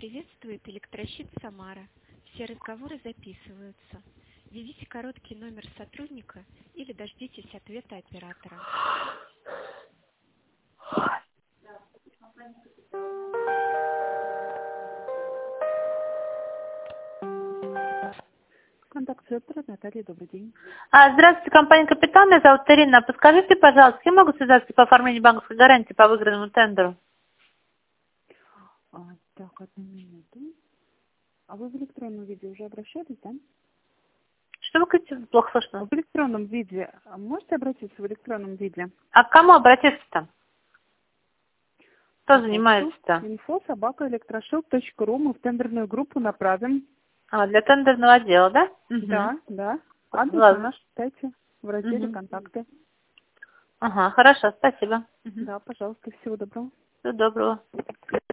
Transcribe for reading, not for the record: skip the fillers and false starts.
приветствует электрощит Самара. Все разговоры записываются. Введите короткий номер сотрудника или дождитесь ответа оператора. Контакт центра, Наталья, добрый день. Здравствуйте, компания «Капитан», меня зовут Ирина. Подскажите, пожалуйста, я могу связаться по оформлению банковской гарантии по выигранному тендеру? Так, одну минуту. А вы в электронном виде уже обращались, да? Что вы говорите? Плохо слышно. В электронном виде. Можете обратиться в электронном виде? А к кому обратиться-то? Кто занимается-то? info@электрошилд.ру. Мы в тендерную группу направим. Для тендерного отдела, да? Да, да. Адрес на Ладно. нашем сайте в разделе «Контакты». Ага, хорошо, спасибо. Да, пожалуйста, всего доброго. Всего доброго.